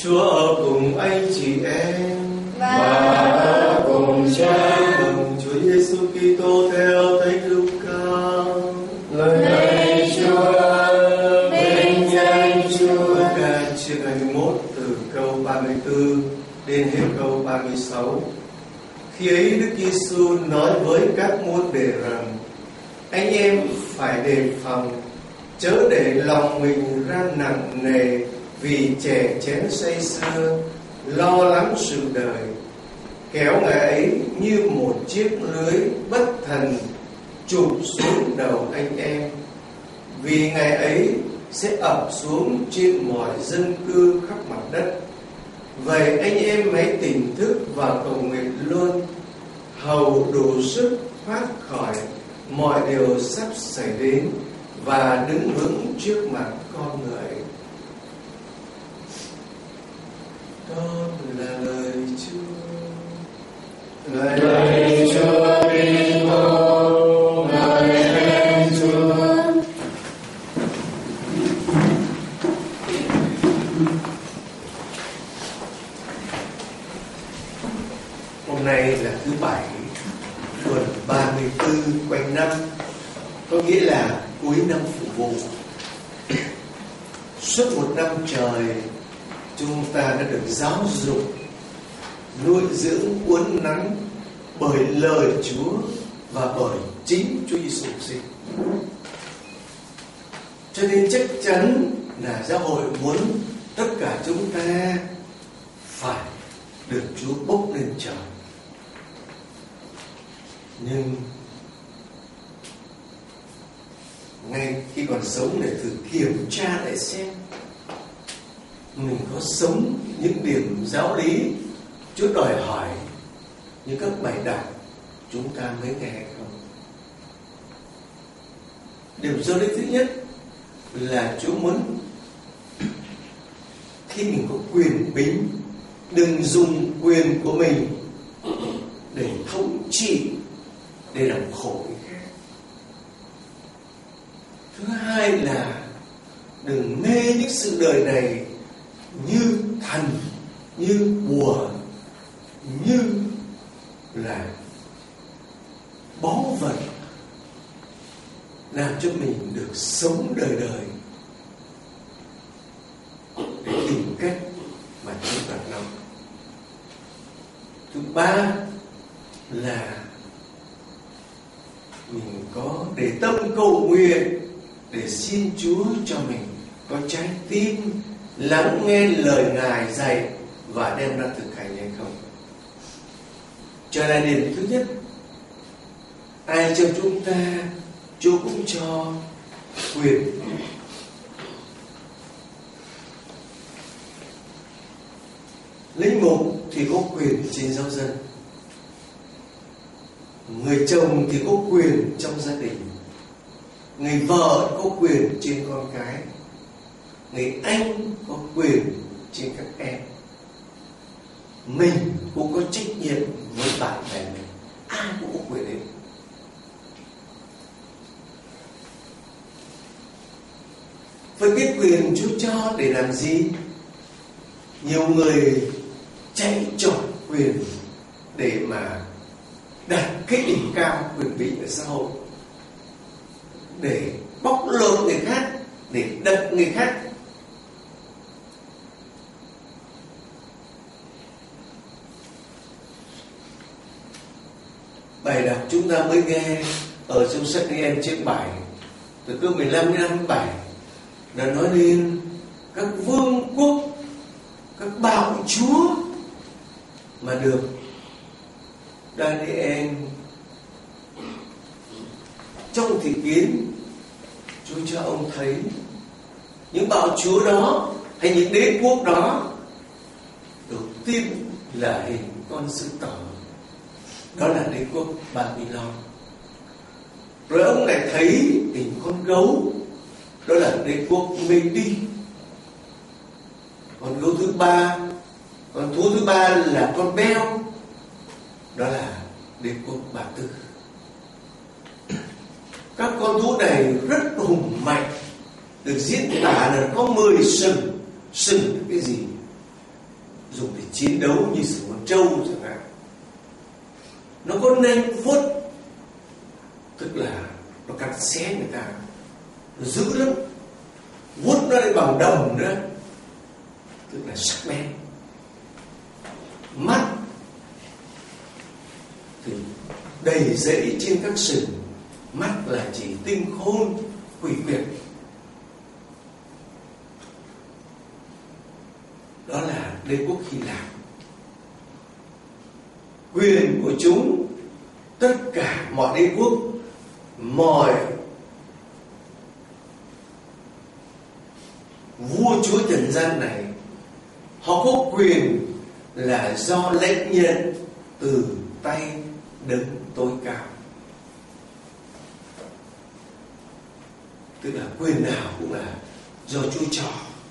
Chúa ở cùng anh chị em và ở cùng Cha. Mừng Chúa Giêsu Kitô theo Thánh Luca. Lạy Chúa, vinh danh Chúa. Luca chương 21 từ câu 34 đến hết câu 36. Khi ấy Đức Giêsu nói với các môn đệ rằng: anh em phải đề phòng, chớ để lòng mình ra nặng nề vì chè chén say sưa, lo lắng sự đời. Kéo ngài ấy như một chiếc lưới bất thần chụp xuống đầu anh em, vì ngài ấy sẽ ập xuống trên mọi dân cư khắp mặt đất. Vậy anh em hãy tỉnh thức và cầu nguyện luôn, hầu đủ sức thoát khỏi mọi điều sắp xảy đến và đứng vững trước mặt con người. Đó là lời Chúa. Lạy Chúa Kitô, ngợi khen Chúa. Hôm nay là thứ Bảy, tuần 34 quanh năm, có nghĩa là cuối năm Phụ Vụ. Suốt một năm trời, chúng ta đã được giáo dục, nuôi dưỡng, uốn nắn bởi lời Chúa và bởi chính Chúa Giêsu sinh. Cho nên chắc chắn là giáo hội muốn tất cả chúng ta phải được Chúa bốc lên trời. Nhưng ngay khi còn sống để thử kiểm tra lại xem mình có sống những điểm giáo lý Chúa đòi hỏi như các bài đọc chúng ta mới nghe hay không. Điểm giáo lý thứ nhất là Chúa muốn khi mình có quyền bính, đừng dùng quyền của mình để thống trị, để làm khổ người khác. Thứ hai là đừng mê những sự đời này như thần, như bùa, như là báu vật, làm cho mình được sống đời đời để tìm cách mà chiếm đoạt nó. Thứ ba là mình có để tâm cầu nguyện để xin Chúa cho mình có trái tim lắng nghe lời Ngài dạy và đem ra thực hành hay không. Trở lại điểm thứ nhất, ai trong chúng ta Chúa cũng cho quyền. Linh mục thì có quyền trên giáo dân, người chồng thì có quyền trong gia đình, người vợ có quyền trên con cái, người anh có quyền trên các em. Mình cũng có trách nhiệm với bạn bè mình, ai cũng có quyền đấy. Vậy cái quyền Chúa cho để làm gì? Nhiều người chạy trọt quyền để mà đạt cái đỉnh cao quyền bính ở xã hội, để bóc lột người khác, để đập người khác. Bài đọc chúng ta mới nghe ở trong sách Ê-en chương 7 từ câu 15 đến 27 đã nói đến các vương quốc, các bạo chúa mà được Daniel trong thị kiến Chúa cho ông thấy những bạo chúa đó hay những đế quốc đó. Đầu tiên là hình con sư tử, đó là đế quốc Babylon. Rồi ông lại thấy hình con gấu, đó là đế quốc Mê-đi. Con thú thứ ba là con beo, đó là đế quốc Ba Tư. Các con thú này rất hùng mạnh, được diễn tả là có 10 sừng. Sừng là cái gì? dùng để chiến đấu như sử con trâu chẳng hạn. Nó có nanh vuốt, tức là nó cắt xé người ta, nó dữ lắm. Vuốt nó lại bằng đồng nữa, tức là sắc bén. Mắt thì đầy rẫy trên các sừng. Mắt là chỉ tinh khôn, quỷ quyệt. Đó là đế quốc Hy Lạp. Quyền của chúng, tất cả mọi đế quốc, mọi vua chúa trần gian này, họ có quyền là do lệnh nhận từ tay đấng tối cao. Tức là quyền nào cũng là do Chúa cho.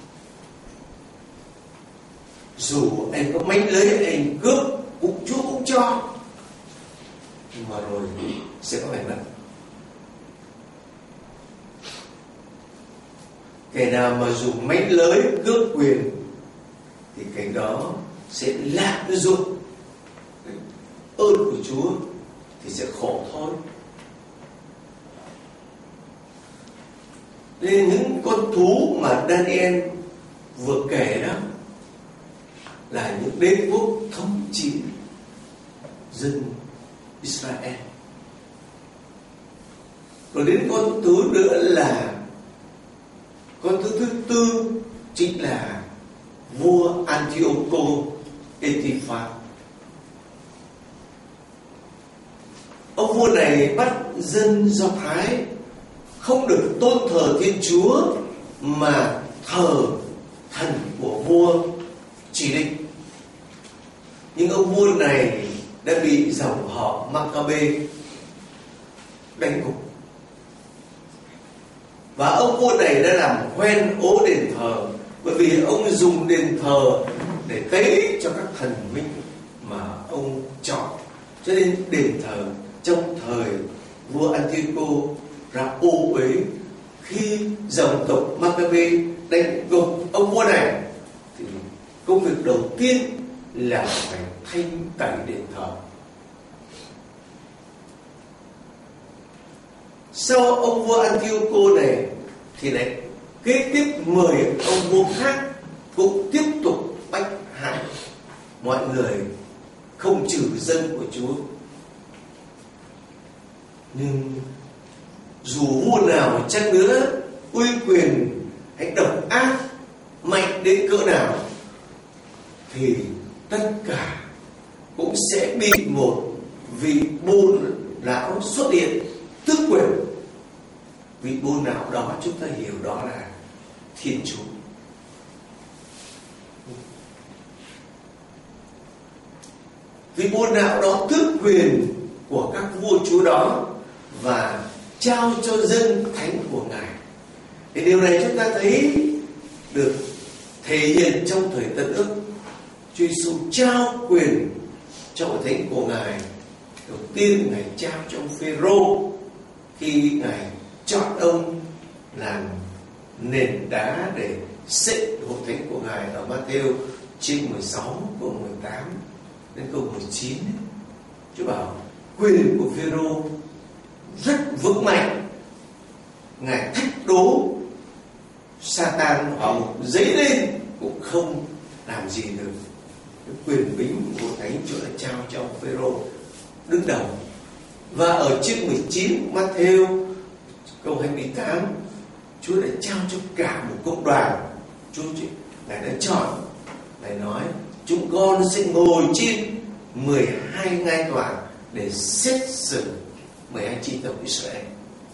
Dù anh có mánh lưới, anh cướp, Chúa cũng cho. Nhưng mà rồi sẽ có ngày mất. Kẻ nào mà dùng mánh lưới cướp quyền thì cái đó sẽ lạm dụng ơn của Chúa thì sẽ khổ thôi. Nên những con thú mà Daniel vừa kể đó là những đế quốc thống trị dân Israel. Rồi đến con thứ nữa là con thứ tư, chính là vua Antioco Epiphanes. Ông vua này bắt dân Do Thái không được tôn thờ Thiên Chúa mà thờ thần của vua chỉ định. Nhưng ông vua này đã bị dòng họ Maccabe đánh gục. Và ông vua này đã làm hoen ố đền thờ, bởi vì ông dùng đền thờ để tế cho các thần minh mà ông chọn. Cho nên đền thờ trong thời vua Antioco ra ô uế. Khi dòng tộc Maccabe đánh gục ông vua này thì công việc đầu tiên là phải thanh tẩy đền thờ. Sau ông vua Antioco này thì lại kế tiếp 10 ông vua khác cũng tiếp tục bách hại mọi người, không trừ dân của Chúa. Nhưng dù vua nào chăng nữa, uy quyền hay độc ác mạnh đến cỡ nào, thì tất cả cũng sẽ bị một vị bôn lão xuất hiện tước quyền. Vị bôn lão đó chúng ta hiểu đó là Thiên Chúa. Vị bôn lão đó tước quyền của các vua chúa đó và trao cho dân thánh của Ngài. Thì điều này chúng ta thấy được thể hiện trong thời Tân Ước. Chúa Giêsu trao quyền cho hội thánh của Ngài. Đầu tiên Ngài trao cho ông Phêrô khi Ngài chọn ông làm nền đá để xây hội thánh của Ngài ở Ma-thi-êu chương 16 câu 18 đến câu 19. Chúa bảo quyền của Phêrô rất vững mạnh. Ngài thách đố Sa-tan ở một giấy lên cũng không làm gì được. Cái quyền bính của thánh Chúa đã trao cho ông Phêrô đứng đầu. Và ở chương 19 Ma-thi-êu câu 28, Chúa đã trao cho cả một công đoàn. Ngài đã chọn, Ngài nói chúng con sẽ ngồi trên 12 ngai tòa để xét xử 12 chi tộc Israel.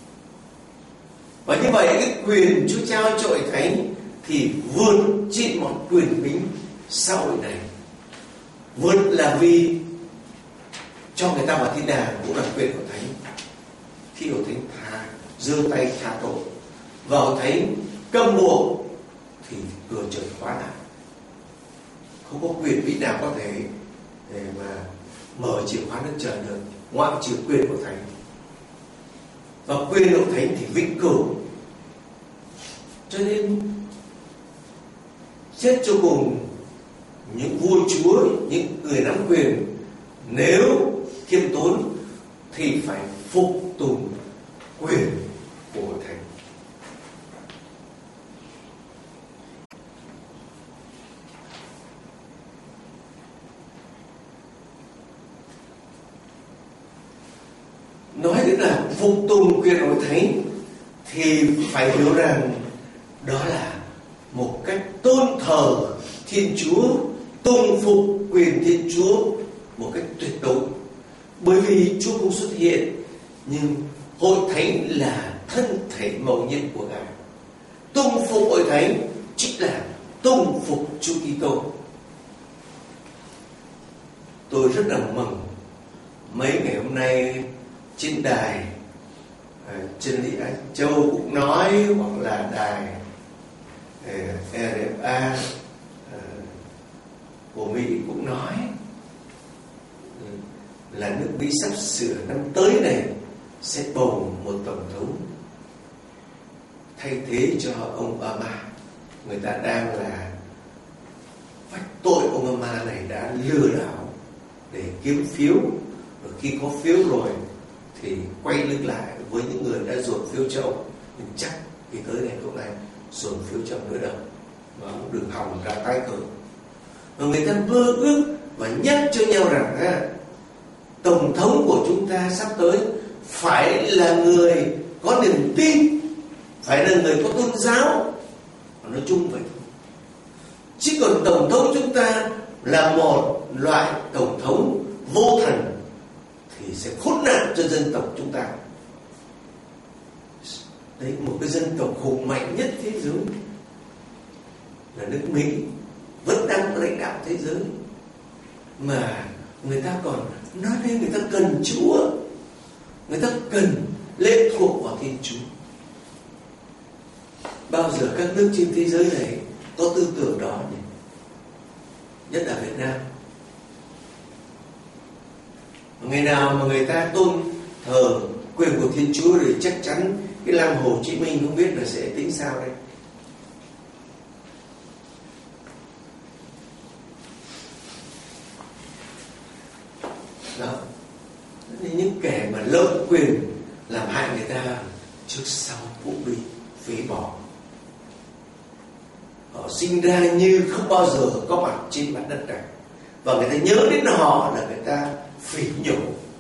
Và như vậy cái quyền Chúa trao cho hội thánh thì vượt trên mọi quyền bính xã hội này. Vượt là vì cho người ta vào thiên đàng cũng là quyền của thánh. Khi hội thánh giơ tay tha tội và hội thánh câm buộc thì cửa trời khóa lại. Không có quyền vị nào có thể để mà mở chìa khóa nước trời được, ngoại trừ quyền của thánh. Và quyền của thánh thì vĩnh cửu. Cho nên xét cho cùng, những vua chúa, những người nắm quyền nếu khiêm tốn thì phải phục tùng quyền của hội thánh. Nói đến là phục tùng quyền hội thánh thì phải hiểu rằng đó là một cách tôn thờ Thiên Chúa, tôn phục quyền Thiên Chúa một cách tuyệt đối. Bởi vì Chúa không xuất hiện, nhưng hội thánh là thân thể mầu nhiệm của Ngài. Tôn phục hội thánh chính là tôn phục Chúa Kitô. Tôi rất là mừng mấy ngày hôm nay trên đài Chân lý Á Châu cũng nói, hoặc là đài RFA của Mỹ cũng nói là nước Mỹ sắp sửa năm tới này sẽ bầu một tổng thống thay thế cho ông Obama. Người ta đang là vạch tội ông Obama này đã lừa đảo để kiếm phiếu, và khi có phiếu rồi thì quay lưng lại với những người đã dồn phiếu cho ông. Nhưng chắc khi tới này hôm nay dồn phiếu cho ông nữa đâu, và ông đừng hòng ra tái cử. Và người ta mơ ước và nhắc cho nhau rằng tổng thống của chúng ta sắp tới phải là người có niềm tin, phải là người có tôn giáo. Và nói chung vậy. Chứ còn tổng thống chúng ta là một loại tổng thống vô thần thì sẽ khốn nạn cho dân tộc chúng ta. Đấy, một cái dân tộc hùng mạnh nhất thế giới là nước Mỹ, vẫn đang lãnh đạo thế giới, mà người ta còn nói đến người ta cần Chúa, người ta cần lệ thuộc vào Thiên Chúa. Bao giờ các nước trên thế giới này có tư tưởng đó nhỉ? Nhất là Việt Nam. Ngày nào mà người ta tôn thờ quyền của Thiên Chúa thì chắc chắn cái lăng Hồ Chí Minh không biết là sẽ tính sao đây. Đó. Những kẻ mà lợi quyền làm hại người ta trước sau cũng bị phế bỏ. Họ sinh ra như không bao giờ có mặt trên mặt đất này, và người ta nhớ đến họ là người ta phỉ nhổ.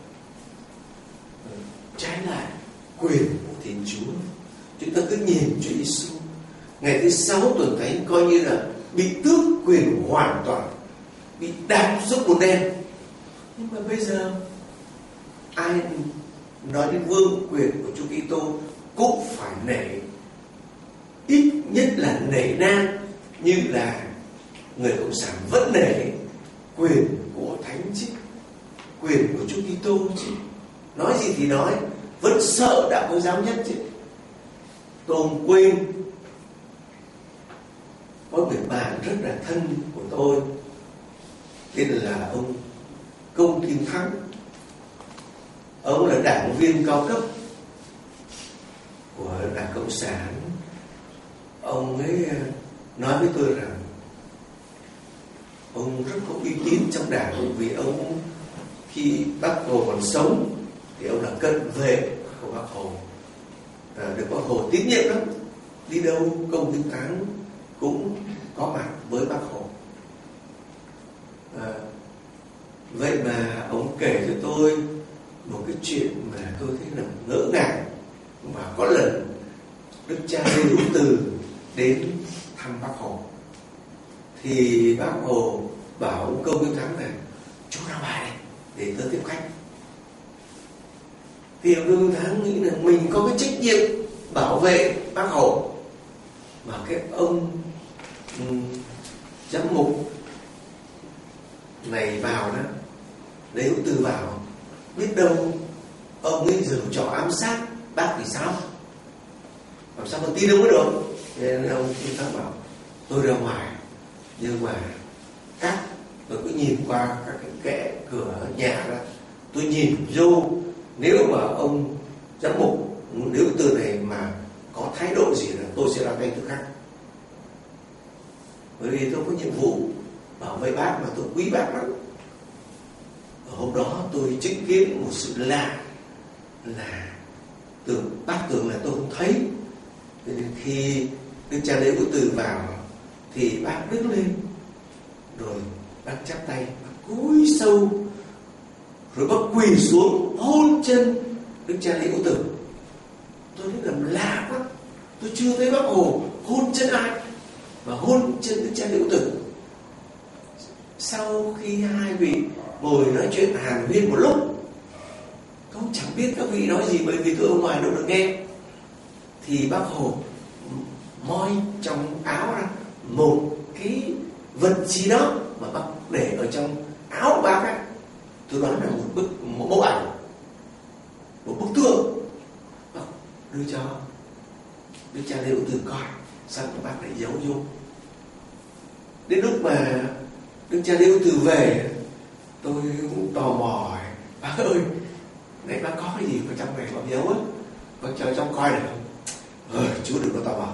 Trái lại quyền của Thiên Chúa, chúng ta cứ nhìn Chúa Giêsu ngày thứ 6 tuần thánh coi như là bị tước quyền hoàn toàn, bị đạp xuống bùn đen. Nhưng mà bây giờ ai nói đến vương quyền của Chúa Kitô cũng phải nể, ít nhất là nể nang, như là người cộng sản vẫn nể quyền của Thánh chứ, quyền của Chúa Kitô chứ. Nói gì thì nói, vẫn sợ đạo Công giáo nhất chứ. Tôi không quên có người bạn rất là thân của tôi, tên là ông Công Kim Thắng. Ông là đảng viên cao cấp của Đảng Cộng sản. Ông ấy nói với tôi rằng ông rất có uy tín trong đảng, vì ông khi Bác Hồ còn sống thì ông là cận vệ của Bác Hồ, được Bác Hồ tín nhiệm lắm. Đi đâu Công Kim Thắng cũng có mặt với Bác Hồ. Vậy mà ông kể cho tôi một cái chuyện mà tôi thấy là ngỡ ngàng. Và có lần Đức cha Lê Hữu Từ đến thăm Bác Hồ, thì Bác Hồ bảo ông Công Kim Thắng này: chú ra ngoài này để tôi tiếp khách. Thì ông Công Kim Thắng nghĩ là mình có cái trách nhiệm bảo vệ Bác Hồ, mà cái ông giám mục này vào đó, Lê Hữu Từ vào, biết đâu ông ấy giở trò ám sát bác thì sao? Làm sao mà tin ông ấy được? Nên ông Kim Thắng bảo tôi ra ngoài, nhưng mà tôi cứ nhìn qua các cái kẽ cửa nhà đó, tôi nhìn vô, nếu mà ông giám mục Lê Hữu Từ này mà có thái độ gì là tôi sẽ ra tay tức khắc. Bởi vì tôi có nhiệm vụ bảo vệ bác mà tôi quý bác lắm. Hôm đó tôi chứng kiến một sự lạ là bác tưởng là tôi không thấy. Cho nên khi Đức Cha Lễ Ưu Từ vào thì bác đứng lên, rồi bác chắp tay, bác cúi sâu, rồi bác quỳ xuống hôn chân Đức Cha Lễ Ưu Từ. Tôi thấy làm lạ quá, tôi chưa thấy bác Hồ hôn chân ai mà hôn chân Đức Cha Lễ Ưu Từ. Sau khi hai vị ngồi nói chuyện hàn huyên một lúc, tôi chẳng biết các vị nói gì, bởi vì tôi ở ngoài đâu được nghe, thì bác Hồ moi trong áo ra một cái vật gì đó mà bác để ở trong áo bác ấy. Tôi đoán là một bức ảnh, một bức tượng. Bác đưa cho Đức Cha Lễ Ưu Từ coi, xong rồi bác lại giấu vô. Đến lúc mà Đức Cha Lễ Ưu Từ về, tôi cũng tò mò hỏi: bác ơi, này bác có cái gì ở trong này bác giấu á, bác cho trong coi được không? Chú đừng có tò mò.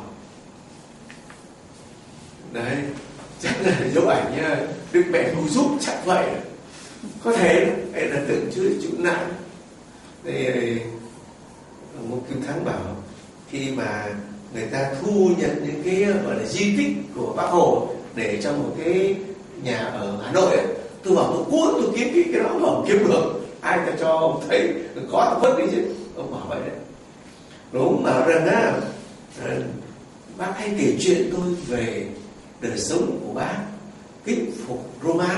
Đấy, chắc là dấu ảnh nha, Đức Mẹ Cứu Giúp chắc vậy. Có thể là tượng chú nặng. Thì một Kim Thắng bảo khi mà người ta thu nhận những cái gọi là di tích của Bác Hồ để trong một cái nhà ở Hà Nội ấy, tôi bảo tôi cuốn tôi kiếm cái đó mà không kiếm được, ai ta cho ông thấy có vứt đi chứ. Ông bảo vậy đấy. Rồi ông bảo rằng á, bác hay kể chuyện tôi về đời sống của bác kính phục Roma.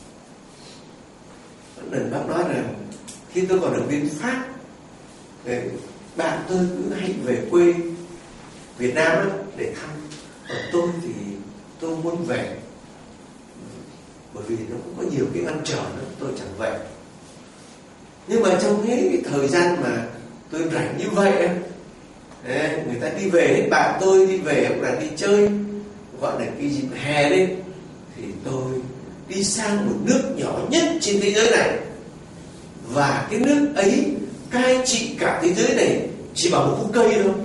Lần bác nói rằng khi tôi còn ở bên Pháp, bạn tôi cứ hay về quê Việt Nam để thăm. Ở tôi thì tôi muốn về, bởi vì nó cũng có nhiều cái ngăn trở nữa, tôi chẳng về. Nhưng mà trong cái thời gian mà tôi rảnh như vậy, người ta đi về hết, bạn tôi đi về hoặc là đi chơi, gọi là cái dịp hè đi, thì tôi đi sang một nước nhỏ nhất trên thế giới này, và cái nước ấy cai trị cả thế giới này chỉ bằng một khúc cây thôi.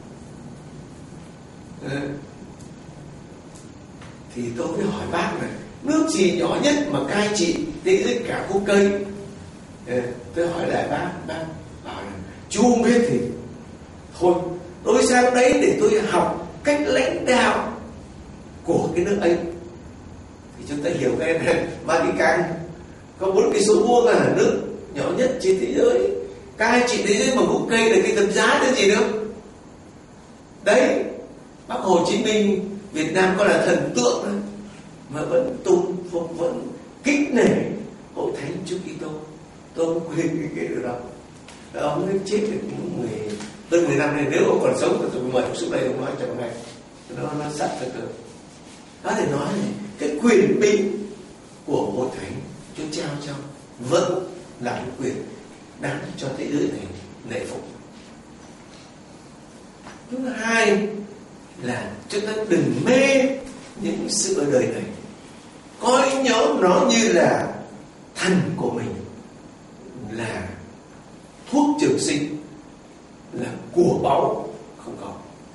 Thì tôi mới hỏi bác này, nước gì nhỏ nhất mà cai trị thế giới cả khúc cây? Tôi hỏi lại bác bảo là chú không biết thì thôi, tôi sang đấy để tôi học cách lãnh đạo của cái nước ấy. Thì chúng ta hiểu cái này, Vatican có 4 cây số vuông là nước nhỏ nhất trên thế giới, cai trị thế giới bằng khúc cây là cái tấm giá nữa gì nữa. Đấy, Bác Hồ Chí Minh Việt Nam có là thần tượng đấy, mà vẫn tôn phục, vẫn kính nể Hội Thánh Chúa Kitô. Tôi không quên cái điều đó. Ông ấy chết được hơn 10 năm này, nếu ông còn sống thì tôi mời ông xuống đây ông nói cho ông này, nó sát thật được. Có thể nói này, cái quyền binh của Hội Thánh Chúa trao cho vẫn là cái quyền đáng cho thế giới này nể phục. Thứ hai là chúng ta đừng mê những sự ở đời này, coi nó như là thần của mình, là thuốc trường sinh, là của báu không có.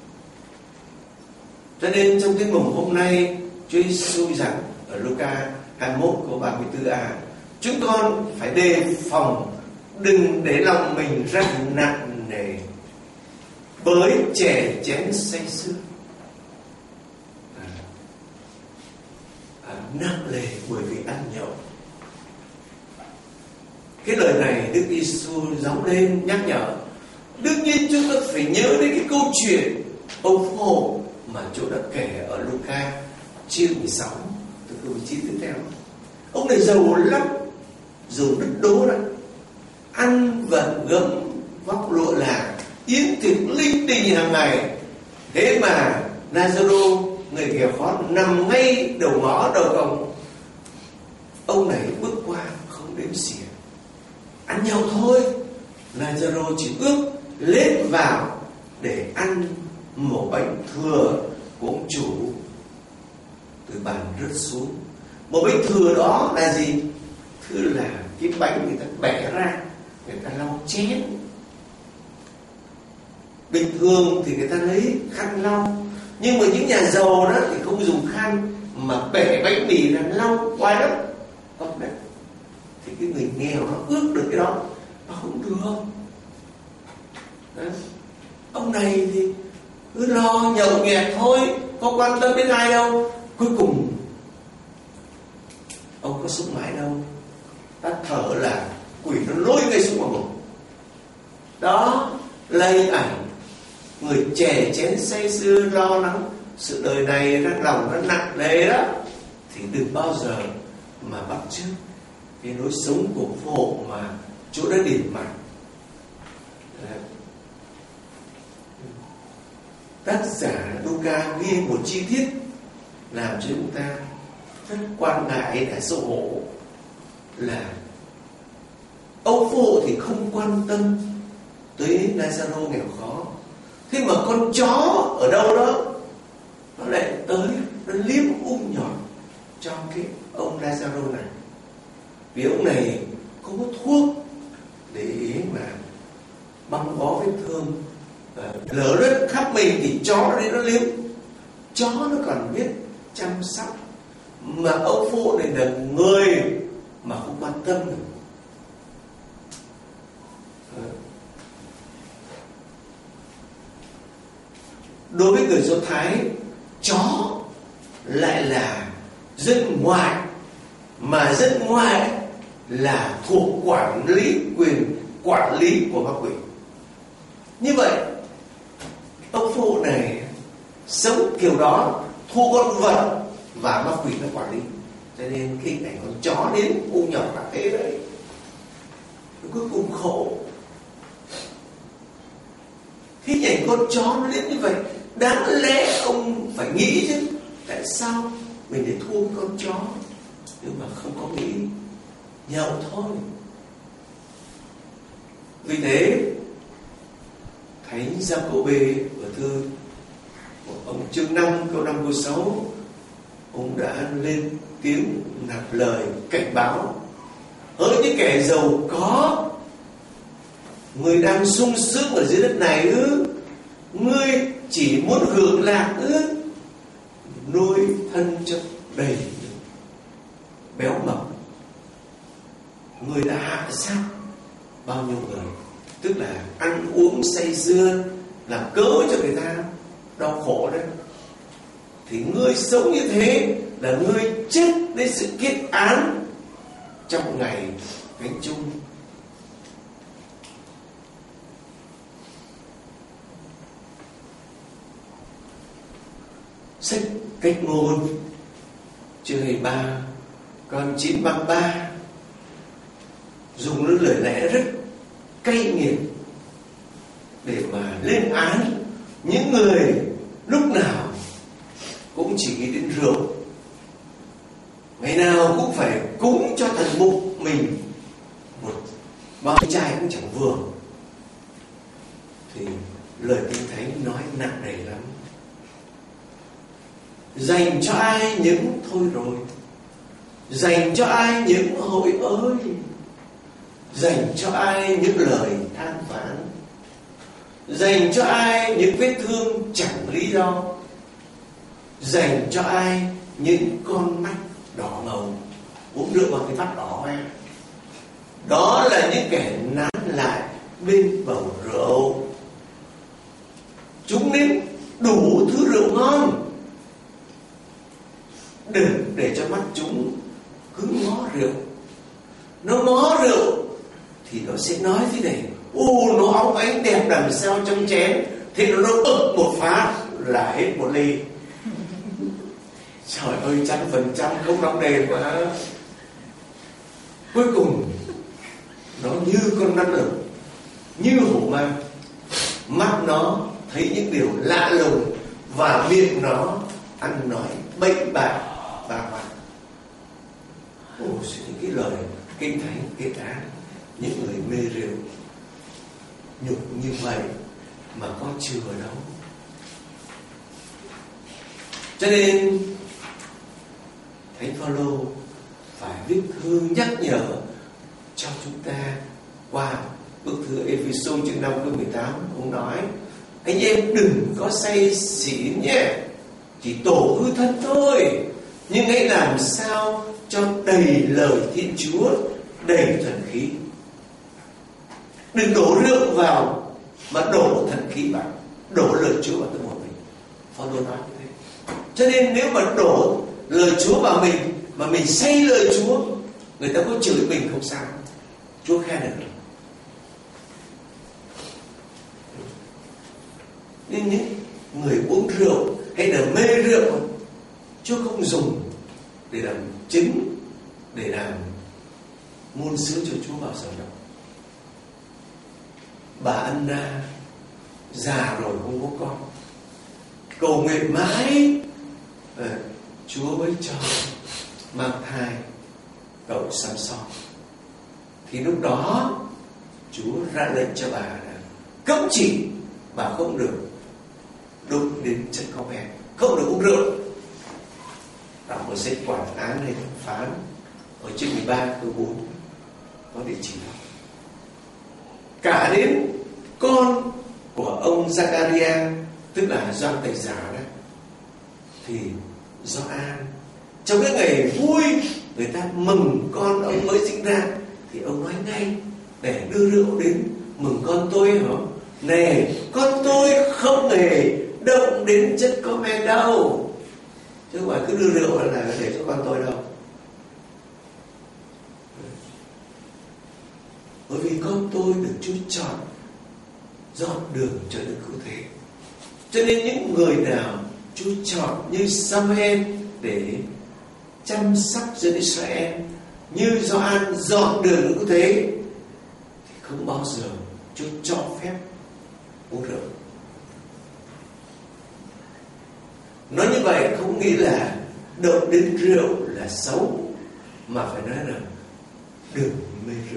Cho nên trong tiết mục hôm nay, Chúa Giêsu rằng ở Luca 21 câu 34a, chúng con phải đề phòng, đừng để lòng mình rất nặng nề bởi chè chén say sưa. Nặng nề bởi vì ăn nhậu. Cái lời này Đức Giêsu gióng lên nhắc nhở. Đương nhiên chúng ta phải nhớ đến cái câu chuyện ông Phú Hộ mà Chúa đã kể ở Luca chương 16 từ câu 19 tiếp theo. Ông này giàu lắm, giàu đứt đố đó, ăn vận gấm vóc lụa là yến tiệc linh đình hàng ngày. Thế mà Lazaro, người nghèo khó, nằm ngay đầu ngõ đầu cổng. Ông này bước qua không đếm xỉa, ăn nhậu thôi. Lazaro chỉ ước lết vào để ăn một bánh thừa của ông chủ. Từ bàn rớt xuống. Một bánh thừa đó là gì? Thứ là cái bánh người ta bẻ ra, người ta lau chén. Bình thường thì người ta lấy khăn lau, nhưng mà những nhà giàu đó thì không dùng khăn mà bẻ bánh mì là lau qua đất không đấy. Thì cái người nghèo nó ước được cái đó mà không được. Đấy. Ông này thì cứ lo nhậu nhẹt thôi, có quan tâm đến ai đâu. Cuối cùng ông có sống mãi đâu, tắt thở là quỷ nó lôi ngay xuống vào bụng. Đó là hình ảnh người chè chén say sưa lo lắng sự đời này, nó lòng nó nặng nề đó. Thì đừng bao giờ mà bắt chước cái lối sống của phổ mà chỗ đã điểm mạnh. Tác giả Luca ghi một chi tiết làm cho chúng ta rất quan ngại và xấu hổ, là ông phụ thì không quan tâm tới Lazaro nghèo khó. Thế mà con chó ở đâu đó nó lại tới, nó liếm nhọt cho cái ông Lazaro này. Vì ông này không có thuốc để mà băng bó vết thương, lở đất khắp mình thì chó đấy nó liếm. Chó nó còn biết chăm sóc, mà ông phụ này là người mà không quan tâm được. Đối với người Do Thái, chó lại là dân ngoại, mà dân ngoại là thuộc quyền quản lý của ma quỷ. Như vậy ông phụ này sống kiểu đó, thu con vật và ma quỷ nó quản lý. Cho nên khi này con chó đến nhỏ là thế đấy, cuối cùng khổ. Khi nhảy con chó nó đến như vậy, đáng lẽ ông phải nghĩ chứ, tại sao mình để thua con chó, nhưng mà không có nghĩ, nhậu thôi. Vì thế Thánh Giacôbê ở thư của ông chương 5 câu 5 câu 6, ông đã lên tiếng nạp lời cảnh báo: hỡi những kẻ giàu có, người đang sung sướng ở dưới đất này ư? Ngươi chỉ muốn hưởng lạc ư? Nuôi thân cho đầy béo mập, người đã hạ sát bao nhiêu người, tức là ăn uống say sưa làm cớ cho người ta đau khổ đấy. Thì ngươi sống như thế là ngươi chết đến sự kết án trong ngày gánh chung. Sách Cách Ngôn chương 23 câu 9-33 dùng những lời lẽ rất cay nghiệt để mà lên án những người lúc nào cũng chỉ nghĩ đến rượu, ngày nào cũng phải cúng cho thần mục mình một bao chai cũng chẳng vừa. Thì lời Kinh Thánh nói nặng nề lắm. Dành cho ai những thôi rồi, dành cho ai những hội ơi, dành cho ai những lời than vãn, dành cho ai những vết thương chẳng lý do, dành cho ai những con mắt đỏ ngầu. Uống rượu bằng cái mắt đỏ hoe, đó là những kẻ nán lại bên bầu rượu. Chúng nếm đủ thứ rượu ngon, đừng để cho mắt chúng cứ ngó rượu. Nó ngó rượu thì nó sẽ nói thế này: nó óng ánh đẹp làm sao trong chén. Thế nó ực một phát là hết một ly. Trời ơi, 100% không đong đề quá. Cuối cùng nó như con năn lửng, như hổ mang. Mắt nó thấy những điều lạ lùng, và miệng nó ăn nói bậy bạ và mặt. Những cái lời Kinh Thánh kết án những người mê rượu nhục như vậy mà có chừa đâu. Cho nên Thánh Phaolô phải viết thư nhắc nhở cho chúng ta qua bức thư Ê-phê-sô chương 5 câu 18. Ông nói: anh em đừng có say xỉn nhé, chỉ tổ hư thân thôi, nhưng hãy làm sao cho đầy lời Thiên Chúa, đầy thần khí. Đừng đổ rượu vào mà đổ thần khí vào, đổ lời Chúa vào tâm hồn mình. Phaolô nói như thế. Cho nên nếu mà đổ lời Chúa vào mình mà mình say lời Chúa, người ta có chửi mình không sao, Chúa khen được. Nhưng những người uống rượu hay là mê rượu, Chúa không dùng để làm chứng, để làm môn sứ cho Chúa bao giờ đâu. Bà Anna già rồi không có con, cầu nguyện mãi, Chúa mới cho mang thai cậu Samson. Thì lúc đó Chúa ra lệnh cho bà là cấm chỉ bà không được đụng đến chất có men, không được uống rượu. Đọc một sách quản án hay phán ở chương 13 câu 4 có địa chỉ đó. Cả đến con của ông Zacharia, tức là Gioan Tẩy Giả đấy, thì Gioan trong cái ngày vui người ta mừng con ông mới sinh ra, thì ông nói ngay để đưa rượu đến mừng con tôi hả? Này, con tôi không hề động đến chất có men đâu. Chứ không phải cứ đưa rượu là để cho con tôi đâu. Bởi vì con tôi được Chúa chọn dọn đường cho Đức Cứu Thế. Cho nên những người nào Chúa chọn như Samuel để chăm sóc dân Israel, như Gioan dọn đường Đức Cứu Thế, thì không bao giờ Chúa cho phép uống rượu. Nói như vậy không nghĩ là động đến rượu là xấu, mà phải nói là đừng mê rượu.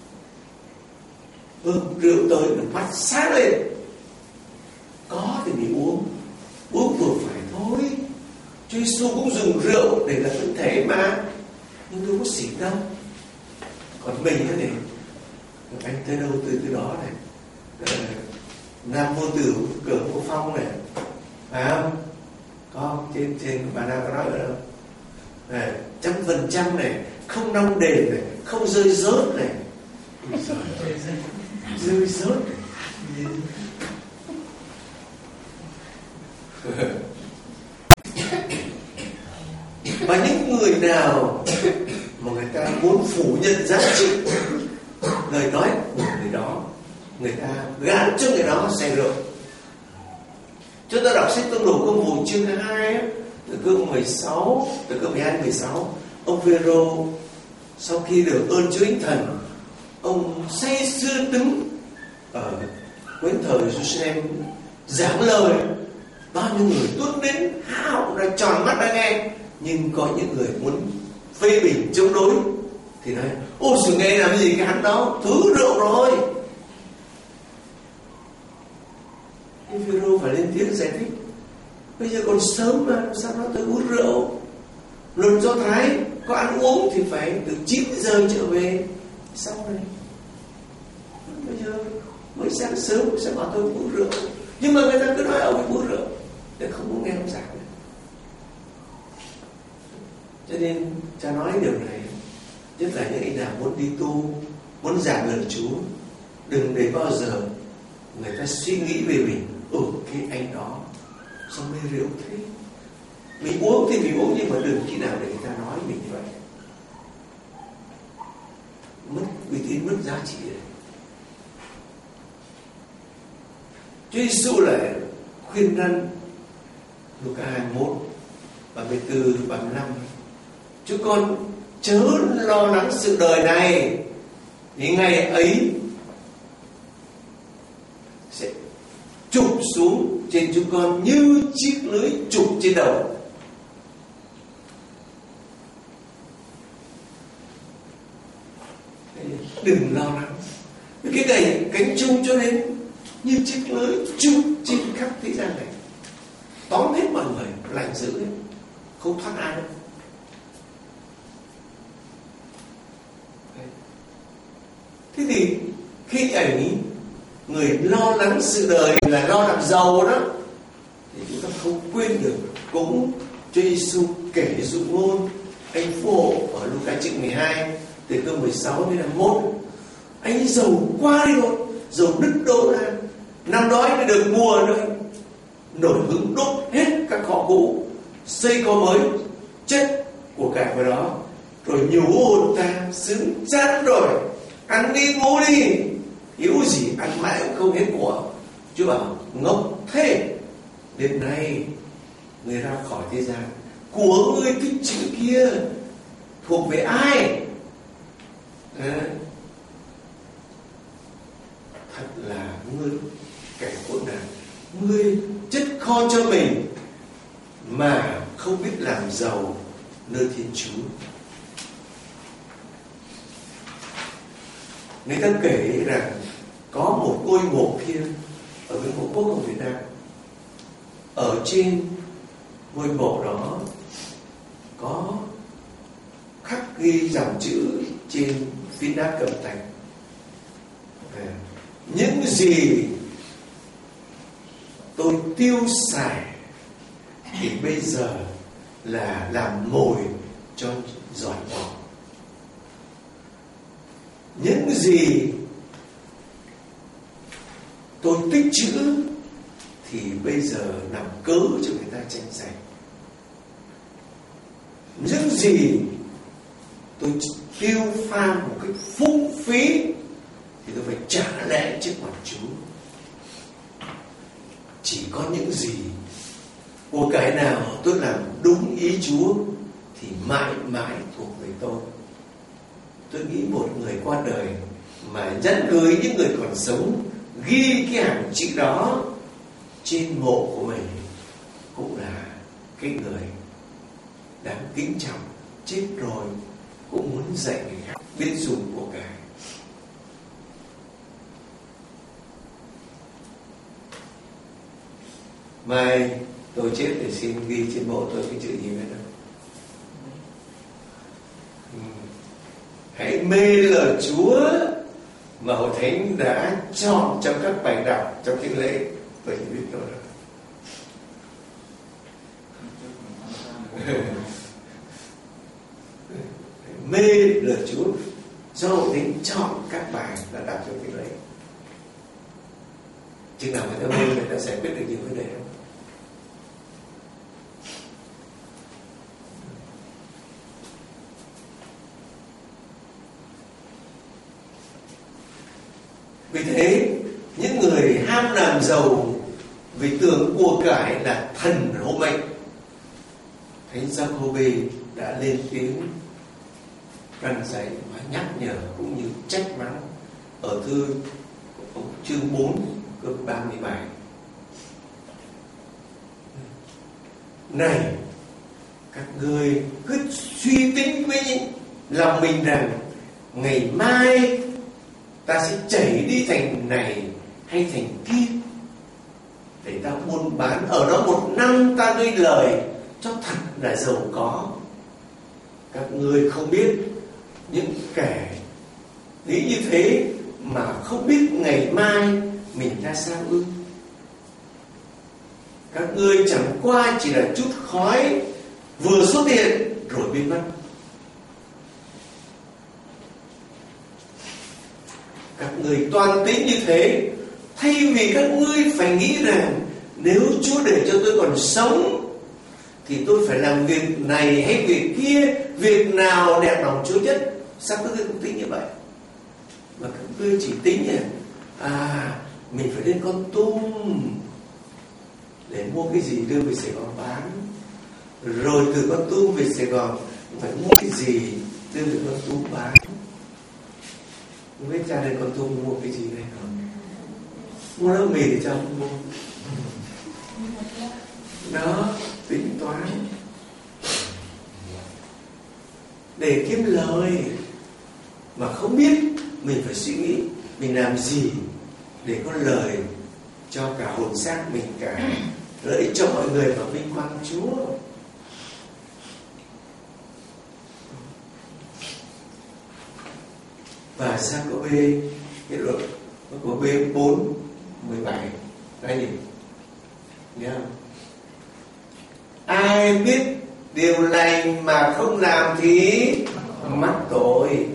Rượu tới được mắt sáng lên, có thì mình uống vừa phải thôi. Chúa Giêsu cũng dùng rượu để là thân thể mà, nhưng đâu có xỉn đâu. Còn mình này, anh tới đâu từ đó này, Nam Vô Tử Cửa Vô Phong này, phải không? Có trên bà nào có nói ở đâu này, 100% này, không nong đền này, không rơi rớt này, rơi rớt và những người nào mà người ta muốn phủ nhận giá trị lời nói của người đó, người ta gán cho người đó say rượu. Chúng ta đọc sách Tông Đồ Công vụ chương 2 từ câu 16, từ câu 12 đến 16, ông Phêrô sau khi được ơn Chúa Thánh Thần, ông say sưa đứng ở quến thờ Jerusalem giảng lời, bao nhiêu người tuôn đến hào ra tròn mắt ra nghe, nhưng có những người muốn phê bình chống đối thì nói: ôi sự nghe làm gì cái hắn đó, thứ rượu rồi. Nhưng Phêrô phải lên tiếng giải thích: bây giờ còn sớm mà, sao nó tới uống rượu? Luật Do Thái có ăn uống thì phải từ 9 giờ trở về. Xong rồi, bây giờ mới sáng sớm sẽ bảo tôi uống rượu, nhưng mà người ta cứ nói ông ấy uống rượu để không muốn nghe ông giảng. Cho nên cha nói điều này, nhất là những anh nào muốn đi tu, muốn giảng lời Chúa, đừng để bao giờ người ta suy nghĩ về mình: cái anh đó sao mê rượu thế. Mình uống thì mình uống, nhưng mà đừng khi nào để người ta nói mình như vậy, mất uy tín, mất giá trị đấy. Chúa Giêsu lại khuyên răn Luca 21 34 35: chúng con chớ lo lắng sự đời này, vì ngày ấy sẽ chụp xuống trên chúng con như chiếc lưới chụp trên đầu. Đừng lo lắng, cái cánh chung cho nên như chiếc lưới chụp trên khắp thế gian này, tóm hết mọi người, lành dữ ấy, không thoát ai đâu. Thế thì khi ấy người lo lắng sự đời là lo làm giàu đó, thì chúng ta không quên được cũng Chúa Giêsu kể dụ ngôn, anh phù hộ ở Luca chương 12 từ câu 16 đến 21. Anh ấy giàu quá đi rồi, giàu nứt đổ ra. Năm đó anh được mùa nữa, nổi hứng đốt hết các kho cũ, xây kho mới, chất của cải vào đó, rồi nhủ hồn ta xứng chán rồi, ăn đi ngủ đi, yếu gì ăn mãi cũng không hết của. Chúa bảo ngốc thế, đêm nay người ra khỏi thế gian, của ngươi tích trữ kia thuộc về ai? Thật là ngươi kẻ khốn nạn, ngươi chất kho cho mình mà không biết làm giàu nơi Thiên Chúa. Người ta kể rằng có một ngôi mộ kia ở bên mộ quốc của Việt Nam. Ở trên ngôi mộ đó có khắc ghi dòng chữ trên phiến đá cẩm thạch: những gì tôi tiêu xài thì bây giờ là làm mồi cho giỏi bọ. Những gì tôi tích trữ thì bây giờ làm cớ cho người ta tranh giành. Những gì tôi tiêu pha một cách phung phí thì tôi phải trả lẽ trước mặt Chúa. Chỉ có những gì của cái nào tôi làm đúng ý Chúa thì mãi mãi thuộc về tôi. Tôi nghĩ một người qua đời mà nhắn gửi những người còn sống ghi cái hàng chữ đó trên mộ của mình cũng là cái người đáng kính trọng. Chết rồi cũng muốn dạy người khác biết dùng của cải. Mai tôi chết thì xin ghi trên mộ tôi cái chữ gì vậy đâu. Hãy mê lời Chúa mà Hội Thánh đã chọn trong các bài đọc trong thánh lễ. Tôi chỉ biết thôi đó. Mê lời Chúa do Hội Thánh chọn các bài đã đọc trong thánh lễ. Chừng nào người ta mê, người ta giải quyết được nhiều vấn đề không? Vì thế những người ham làm giàu vì tưởng của cải là thần hộ mệnh, Thánh Giacôbê đã lên tiếng răn dạy và nhắc nhở cũng như trách mắng ở thư chương 4 câu 37. Này các ngươi cứ suy tính với lòng mình rằng ngày mai ta sẽ chảy đi thành này hay thành kia để ta buôn bán, ở đó một năm ta gây lời cho thật là giàu có. Các ngươi không biết những kẻ nghĩ như thế mà không biết ngày mai mình ra sao ư? Các ngươi chẳng qua chỉ là chút khói vừa xuất hiện rồi biến mất. Các người toan tính như thế, thay vì các ngươi phải nghĩ rằng nếu Chúa để cho tôi còn sống thì tôi phải làm việc này hay việc kia, việc nào đẹp lòng Chúa nhất. Sao các ngươi không tính như vậy? Mà các ngươi chỉ tính mình phải lên Kon Tum để mua cái gì đưa về Sài Gòn bán, rồi từ Kon Tum về Sài Gòn phải mua cái gì đưa về Kon Tum bán. Không biết cha lên Kon Tum mua cái gì đây không? Mua lớp mì thì cha không mua. Đó, tính toán để kiếm lời mà không biết mình phải suy nghĩ mình làm gì để có lời cho cả hồn xác mình, cả lợi ích cho mọi người và vinh quang Chúa. Và Giacôbê kết luận của B4:17 đây nhỉ? Nghe không? Ai biết điều lành lành mà không làm thì mắc tội.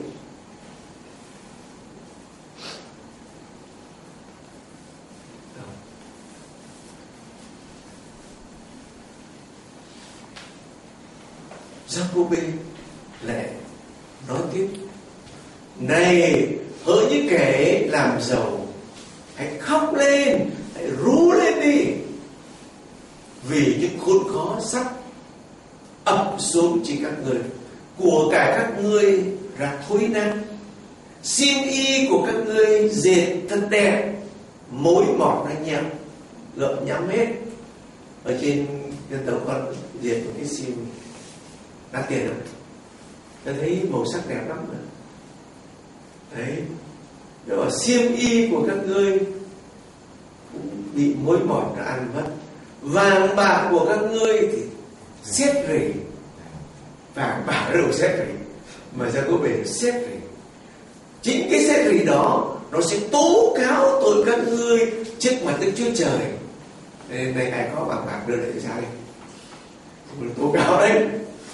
Giacôbê lại nói tiếp: này hỡi những kẻ làm giàu, hãy khóc lên, hãy rú lên đi, vì những khốn khó sắp ập xuống trên các người. Của cải các ngươi ra thối nát, xiêm y của các ngươi dệt thật đẹp, mối mọt đã nhắm gợm nhắm hết. Ở trên dân tộc con dệt một cái xiêm đắt tiền lắm, ta thấy màu sắc đẹp lắm rồi. Đấy, đó là xiêm y của các ngươi cũng bị mối mọt đã ăn mất, vàng bạc của các ngươi thì xét rỉ. Vàng bạc đều xét rỉ, mà ra có bể xét rỉ. Chính cái xét rỉ đó nó sẽ tố cáo tội các ngươi trước mặt Đức Chúa Trời. Nên này ai có vàng bạc đưa lại ra đây, không là tố cáo đấy.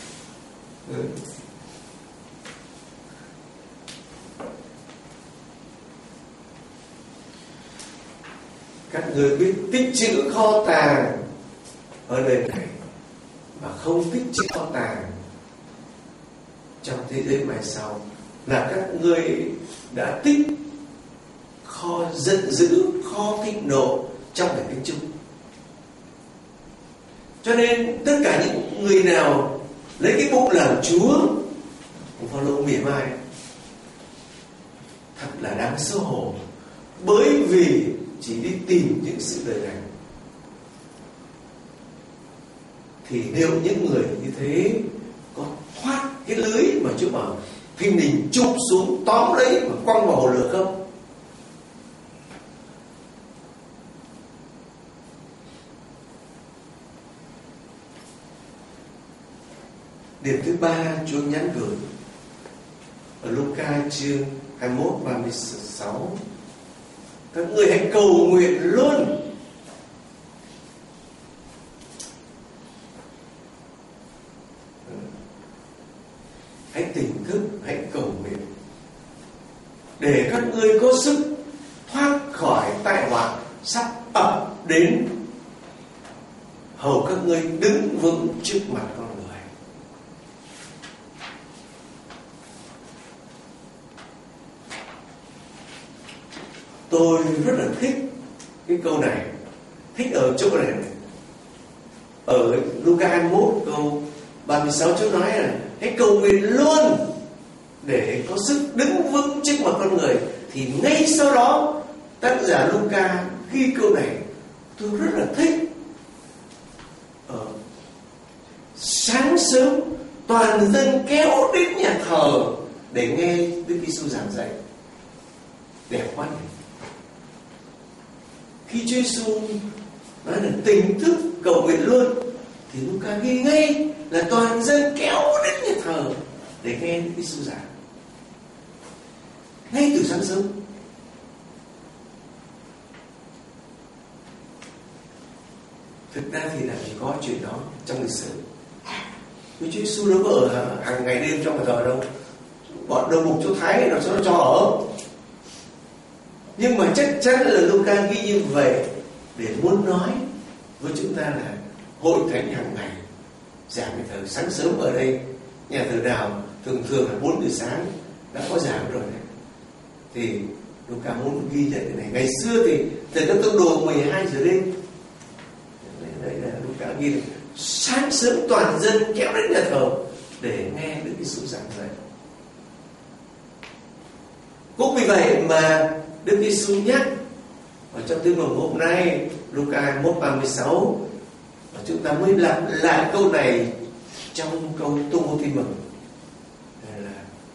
Các người biết tích trữ kho tàng ở đời này mà không tích trữ kho tàng trong thế giới mai sau, là các người đã tích kho giận dữ, kho thịnh nộ trong đời tính chung. Cho nên tất cả những người nào lấy cái bụng làm Chúa, ông Phaolô mỉa mai, thật là đáng xấu hổ, bởi vì chỉ đi tìm những sự đời này. Thì nếu những người như thế có thoát cái lưới mà Chúa bảo phim mình chụp xuống tóm lấy và quăng vào hồ lửa không? Điểm thứ ba Chúa nhắn gửi ở Luca chương 21-36: các ngươi hãy cầu nguyện luôn. Hãy tỉnh thức, hãy cầu nguyện để các ngươi có sức thoát khỏi tai họa sắp ập đến, hầu các ngươi đứng vững trước mặt con người. Tôi rất là thích cái câu này. Thích ở chỗ này. Ở Luca 21 câu 36 Chúa nói là hãy cầu nguyện luôn để có sức đứng vững trước mặt con người. Thì ngay sau đó tác giả Luca ghi câu này tôi rất là thích. Sáng sớm toàn dân kéo đến nhà thờ để nghe Đức Giêsu giảng dạy. Đẹp quá nhỉ. Khi Chúa Giêsu nói là tỉnh thức cầu nguyện luôn, thì Luca ghi ngay là toàn dân kéo đến nhà thờ để nghe Đức Giêsu giảng. Ngay từ sáng sớm. Thực ra thì là chỉ có chuyện đó trong lịch sử. Chúa Giêsu đâu có ở hàng ngày đêm trong nhà thờ đâu. Bọn đầu mục Chúa Thái nó cho ở. Nhưng mà chắc chắn là Luca ghi như vậy để muốn nói với chúng ta là hội thánh hàng ngày giảng nhà thờ sáng sớm ở đây. Nhà thờ nào thường là 4 giờ sáng đã có giảng rồi đấy. Thì Luca muốn ghi nhận cái này. Ngày xưa thì thầy các tông đồ 12 giờ đêm. Đây là Luca ghi là sáng sớm toàn dân kéo đến nhà thờ để nghe Đức Giêsu giảng dạy. Cũng vì vậy mà Đức Giêsu nhắc ở trong Tin mừng hôm nay Luca 21:36, và chúng ta mới lặp lại câu này trong câu tung hô Tin mừng là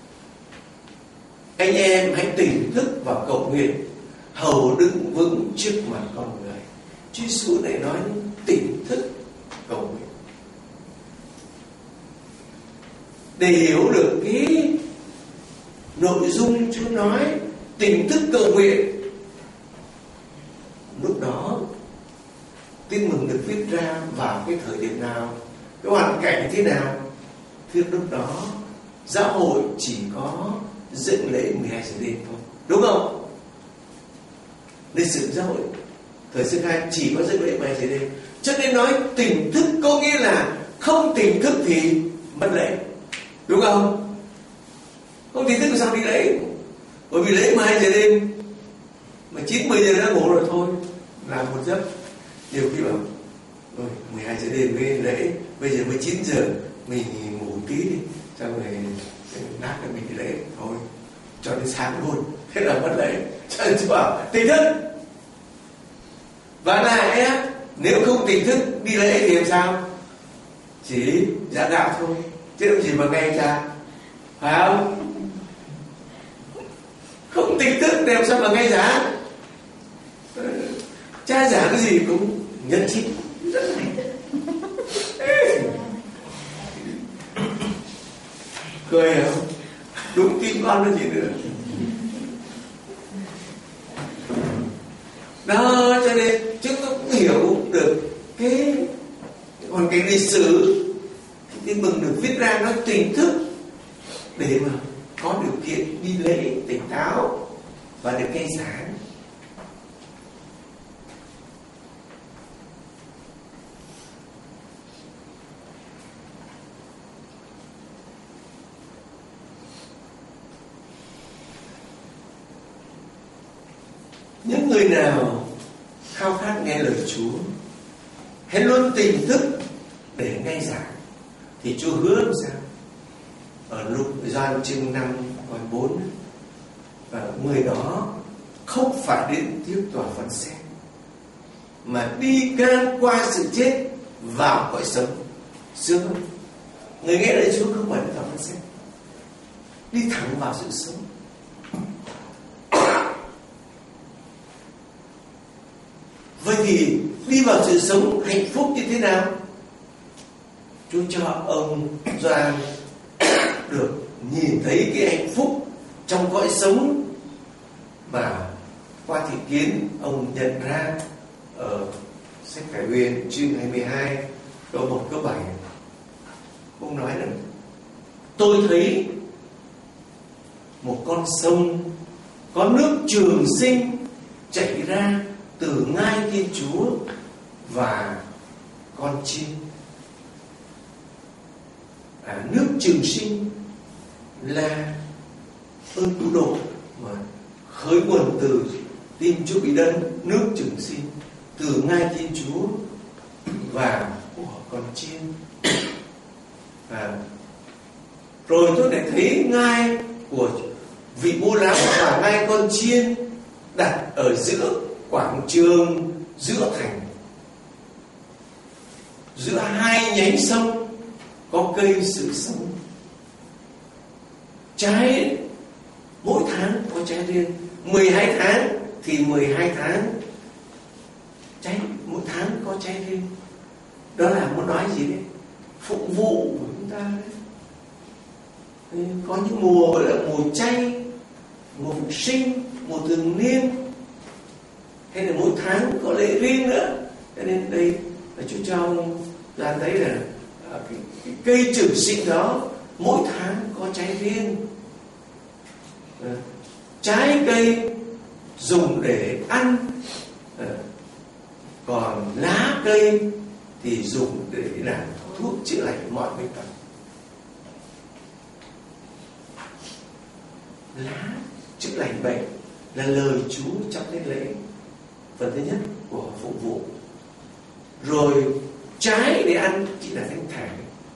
anh em hãy tỉnh thức và cầu nguyện, hầu đứng vững trước mặt con người. Chúa Giêsu này nói tỉnh thức cầu nguyện. Để hiểu được cái nội dung Chúa nói tỉnh thức cầu nguyện, lúc đó Tin mừng được viết ra vào cái thời điểm nào, cái hoàn cảnh thế nào, Việc lúc đó giáo hội chỉ có dựng lễ 12 giờ đêm thôi, đúng không? Lịch sử giáo hội thời xưa khai chỉ có dựng lễ 12 giờ đêm. Cho nên nói tỉnh thức có nghĩa là không tỉnh thức thì mất lễ, đúng không? Không tỉnh thức thì sao đi lễ? Bởi vì lễ 12 giờ đêm mà 9-10 giờ đã ngủ rồi thôi, làm một giấc. Nhiều khi bảo rồi 12 giờ đêm mới lễ, bây giờ mới 9 giờ, mình ngủ tí đi, xong rồi nát là mình đi lễ thôi, cho đến sáng luôn, thế là mất lễ. Cho nên bảo tỉnh thức. Và lại nếu không tỉnh thức đi lễ thì làm sao? Chỉ giả đạo thôi, chứ đâu gì mà nghe cha, phải không? Không tỉnh thức làm sao mà nghe giả? Cha giả cái gì cũng nhân trí rất là cười không? Đúng tim con nó gì nữa. Đó, cho nên chúng tôi cũng hiểu được còn cái lịch sử thì mừng được viết ra nó tỉnh thức để mà có điều kiện đi lễ tỉnh táo và được cây sáng. Những người nào khao khát nghe lời Chúa, hãy luôn tỉnh thức để nghe giảng, thì Chúa hứa làm sao? Ở Gioan chương 5 câu 4, và người đó không phải đến tiếp tòa phán xét, mà đi ngang qua sự chết vào cõi sống. Sướng không? Người nghe lời Chúa không phải đến tòa phán xét, đi thẳng vào sự sống. Vậy thì đi vào sự sống hạnh phúc như thế nào? Chúa cho ông Gioan được nhìn thấy cái hạnh phúc trong cõi sống mà qua thị kiến ông nhận ra ở sách Khải Huyền chương 22 câu 1 câu 7. Ông nói rằng tôi thấy một con sông có nước trường sinh chảy ra từ ngai Thiên Chúa và con chiên. Nước trường sinh là ơn cứu độ mà khởi nguồn từ tim Chúa bị đâm, nước trường sinh từ ngai Thiên Chúa và của con chiên. Rồi tôi lại thấy ngai của vị Vua Láo và ngai con chiên đặt ở giữa quảng trường, giữa thành, giữa hai nhánh sông có cây sự sống. Trái mỗi tháng có trái riêng, 12 tháng thì 12 tháng trái, mỗi tháng có trái riêng. Đó là muốn nói gì đấy? Phục vụ của chúng ta đấy. Có những mùa gọi là mùa chay, mùa phục sinh, mùa thường niên, hay là mỗi tháng có lễ riêng nữa. Cho nên đây là Chúa cho ra thấy là cái cây trường sinh đó mỗi tháng có trái riêng. Trái cây dùng để ăn, còn lá cây thì dùng để làm thuốc chữa lành mọi bệnh tật. Lá chữa lành bệnh là lời Chúa trong thánh lễ, phần thứ nhất của phục vụ. Rồi trái để ăn chỉ là thánh thể.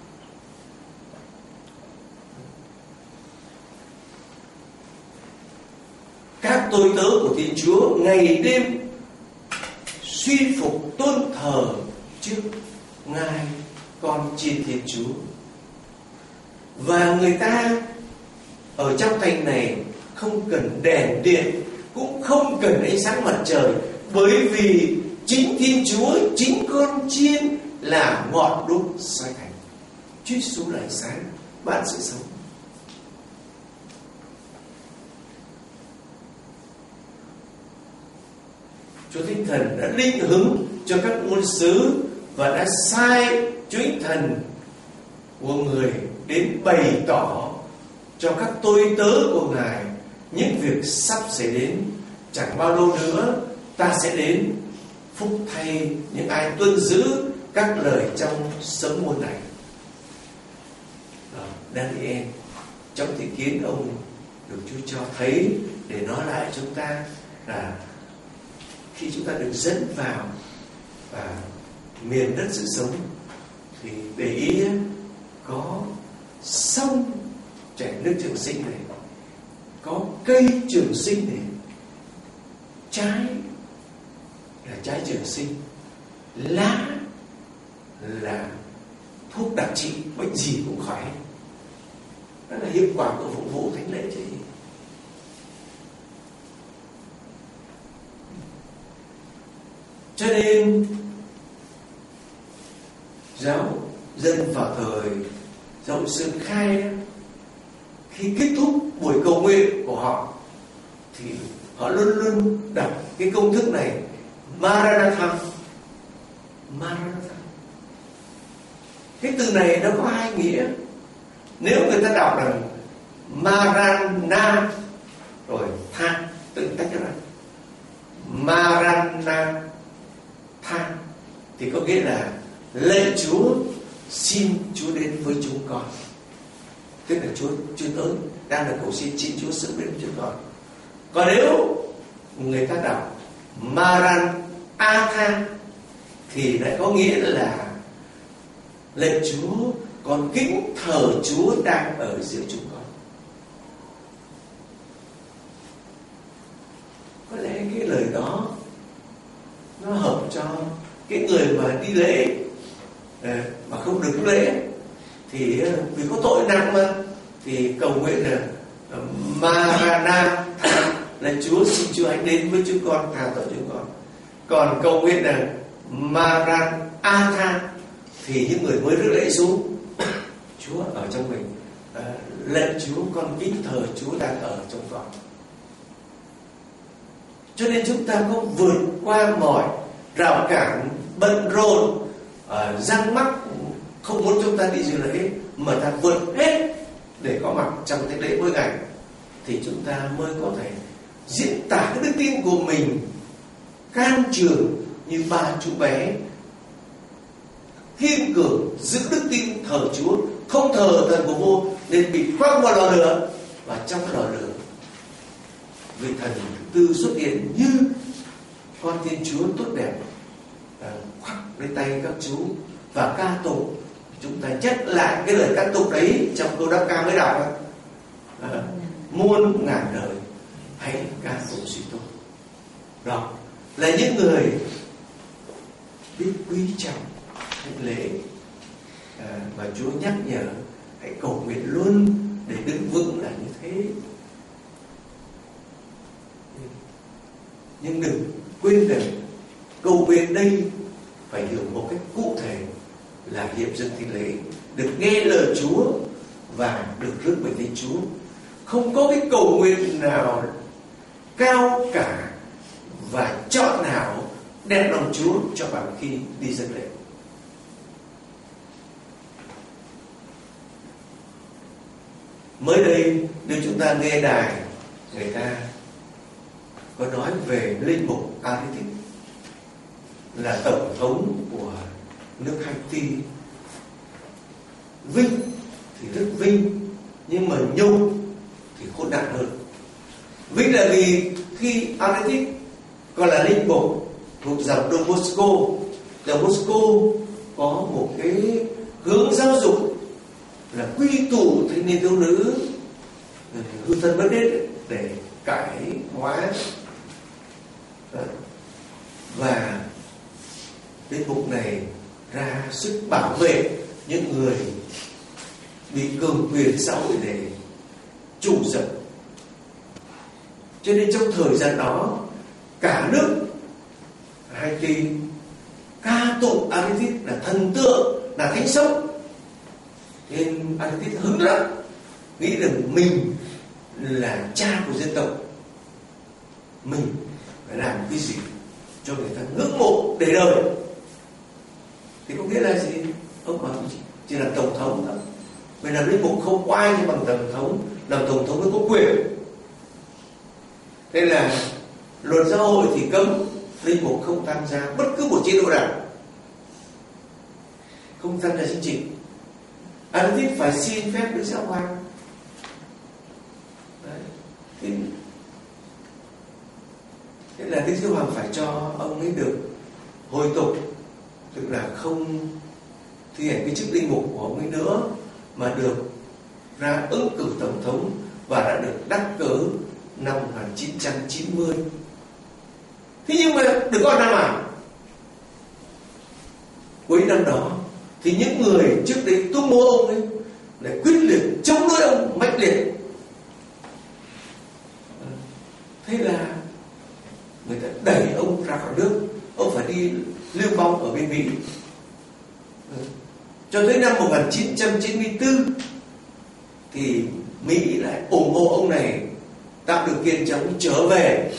Các tôi tớ của Thiên Chúa ngày đêm suy phục tôn thờ trước ngai con chiên Thiên Chúa. Và người ta ở trong thành này không cần đèn điện, cũng không cần ánh sáng mặt trời, bởi vì chính Thiên Chúa, chính con chiên là ngọn đuốc soi thành. Chúa Giêsu là ánh sáng ban sự sống. Chúa Thánh Thần đã linh hứng cho các ngôn sứ và đã sai Chúa Thánh Thần của người đến bày tỏ cho các tôi tớ của Ngài những việc sắp xảy đến. Chẳng bao lâu nữa ta sẽ đến, phúc thay những ai tuân giữ các lời trong sấm môn này. Daniel trong thị kiến ông được Chúa cho thấy để nói lại chúng ta là khi chúng ta được dẫn vào và miền đất sự sống thì để ý có sông chảy nước trường sinh này, có cây trường sinh này, trái là trái trường sinh, lá là thuốc đặc trị, bệnh gì cũng khỏi. Đó là hiệu quả của phụng vụ thánh lễ chứ. Cho nên giáo dân vào thời giáo hội Sơn Khai đó, khi kết thúc buổi cầu nguyện của họ thì họ luôn luôn đọc cái công thức này: Maranatha. Maranatha. Cái từ này nó có hai nghĩa. Nếu người ta đọc là Marana rồi tha, tự tách ra Maranatha thì có nghĩa là lạy Chúa, xin Chúa đến với chúng con. Tức là Chúa tới đang là cầu xin Chúa sớm đến với chúng con. Còn nếu người ta đọc Maranatha thì lại có nghĩa là lạy Chúa, con kính thờ Chúa đang ở giữa chúng con. Có lẽ cái lời đó nó hợp cho cái người mà đi lễ mà không được lễ thì vì có tội nặng mà, thì cầu nguyện là Maranatha là Chúa, xin Chúa hãy đến với chúng con, tha tội chúng con. Còn cầu nguyện là Maranatha thì những người mới rước lễ xuống, Chúa ở trong mình, lạy Chúa, con kính thờ Chúa đang ở trong con. Cho nên chúng ta có vượt qua mọi rào cản bận rộn, răng mắc không muốn chúng ta đi dự lễ, mà ta vượt hết để có mặt trong thánh lễ mỗi ngày, thì chúng ta mới có thể diễn tả cái đức tin của mình can trường như ba chú bé, kiên cường giữ đức tin thờ Chúa, không thờ thần của vua nên bị quăng vào lò lửa. Và trong lò lửa, vị thần thứ tư xuất hiện như con Thiên Chúa tốt đẹp, khoác lấy tay các chú và ca tụng. Chúng ta chất lại cái lời ca tụng đấy trong câu đáp ca mới đọc: muôn ngàn đời hãy ca tụng suy tôn. Đó là những người biết quý trọng thánh lễ, và Chúa nhắc nhở hãy cầu nguyện luôn để đứng vững là như thế. Nhưng đừng quên rằng cầu nguyện đây phải hiểu một cách cụ thể là hiệp dân thánh lễ, được nghe lời Chúa và được rước về với Chúa. Không có cái cầu nguyện nào cao cả và chọn nào đẹp lòng Chúa cho bạn khi đi dân lễ. Mới đây nếu chúng ta nghe đài, người ta có nói về linh mục Aristide, là tổng thống của nước Haiti. Vinh thì rất vinh, nhưng mà nhung thì khốn nạn hơn. Vinh là vì khi Aristide còn là linh mục thuộc dòng Don Bosco, dòng Bosco có một cái hướng giáo dục là quy tụ thanh niên thiếu nữ hư thân mất hết để cải hóa. Và linh mục này ra sức bảo vệ những người bị cường quyền xã hội để trù dập. Cho nên trong thời gian đó, cả nước Haiti ca tụng Aristide là thần tượng, là thánh sống. Nên Aristide hứng lắm, nghĩ rằng mình là cha của dân tộc, mình phải làm cái gì cho người ta ngưỡng mộ để đời. Thì có nghĩa là gì? Ông bảo chỉ là tổng thống thôi, Mình làm linh mục không có ai như bằng tổng thống, làm tổng thống mới có quyền. Nên là luật giáo hội thì cấm linh mục không tham gia bất cứ một chế độ nào, không tham gia chính trị. Thì phải xin phép Đức Giáo Hoàng. Thế là Đức Giáo Hoàng phải cho ông ấy được hồi tục, tức là không thi hành cái chức linh mục của ông ấy nữa, mà được ra ứng cử tổng thống và đã được đắc cử năm 1990. Thế nhưng mà được có năm nào cuối năm đó thì những người trước đây tung hô ông ấy lại quyết liệt chống đối ông mãnh liệt. Thế là người ta đẩy ông ra khỏi nước, ông phải đi lưu vong ở bên Mỹ. Cho tới năm 1994 thì Mỹ lại ủng hộ ông này, tạo điều kiện cho ông trở về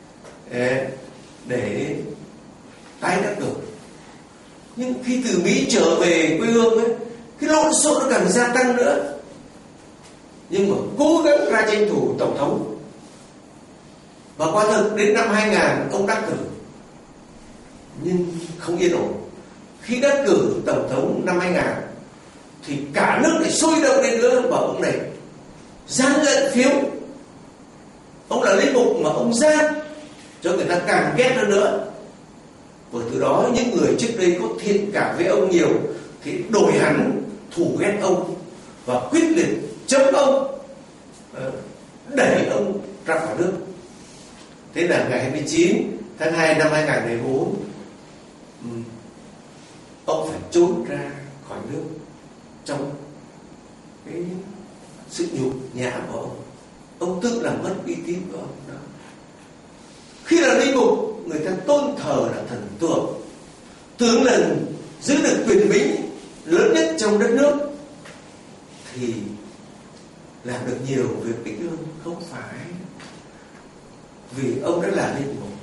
để tái đắc cử. Nhưng khi từ Mỹ trở về quê hương ấy, cái lộn xộn nó càng gia tăng nữa. Nhưng mà cố gắng ra tranh thủ tổng thống. Và quả thực đến năm 2000 ông đắc cử, nhưng không yên ổn. Khi đắc cử tổng thống năm 2000 thì cả nước lại sôi động lên nữa, và ông này gian lận phiếu. Ông là linh mục mà ông gian, cho người ta càng ghét hơn nữa. Và từ đó những người trước đây có thiện cảm với ông nhiều thì đổi hẳn thù ghét ông và quyết liệt chống ông, đẩy ông ra khỏi nước. Thế là ngày 29 tháng 2 năm 2014, ông phải trốn ra khỏi nước trong cái sự nhục nhã của ông. Ông tự làm mất uy tín của ông đó. Khi là linh mục, người ta tôn thờ là thần tượng, tưởng là giữ được quyền bính lớn nhất trong đất nước thì làm được nhiều việc ích ương. Không phải, vì ông đã là linh mục,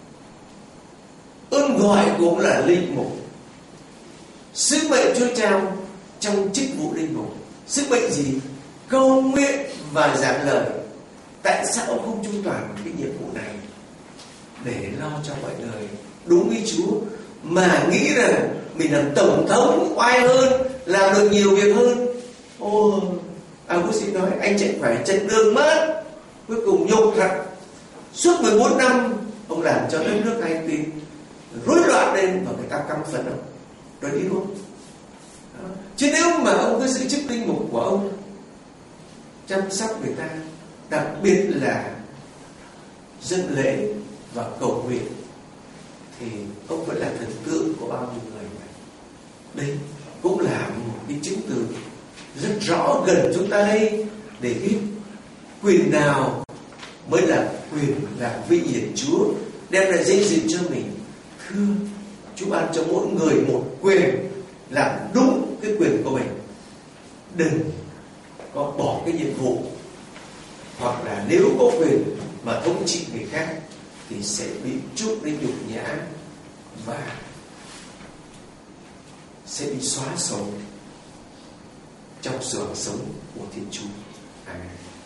ơn gọi cũng là linh mục, sứ mệnh Chúa trao trong chức vụ linh mục. Sứ mệnh gì? Cầu nguyện và giảng lời. Tại sao ông không chu toàn cái nhiệm vụ này để lo cho mọi người đúng ý Chúa, mà nghĩ rằng mình làm tổng thống oai hơn, làm được nhiều việc hơn? Augustine nói anh chạy phải chật đường mất, cuối cùng nhục thật. Suốt 14 năm ông làm cho đất nước Haiti rối loạn lên và người ta căm phẫn ông, rồi đi luôn. Chứ nếu mà ông cứ giữ chức linh mục của ông, chăm sóc người ta, đặc biệt là dâng lễ và cầu nguyện, thì ông vẫn là thần tượng của bao nhiêu người. Đây cũng là một cái chứng từ rất rõ gần chúng ta đây để biết quyền nào mới là quyền làm vinh hiển Chúa, đem lại danh dự cho mình. Thưa, Chúa ban cho mỗi người một quyền làm đúng cái quyền của mình. Đừng có bỏ cái nhiệm vụ, hoặc là nếu có quyền mà thống trị người khác thì sẽ bị chuốc đến nhục nhã và sẽ bị xóa sổ trong sự sống của Thiên Chúa. Amen.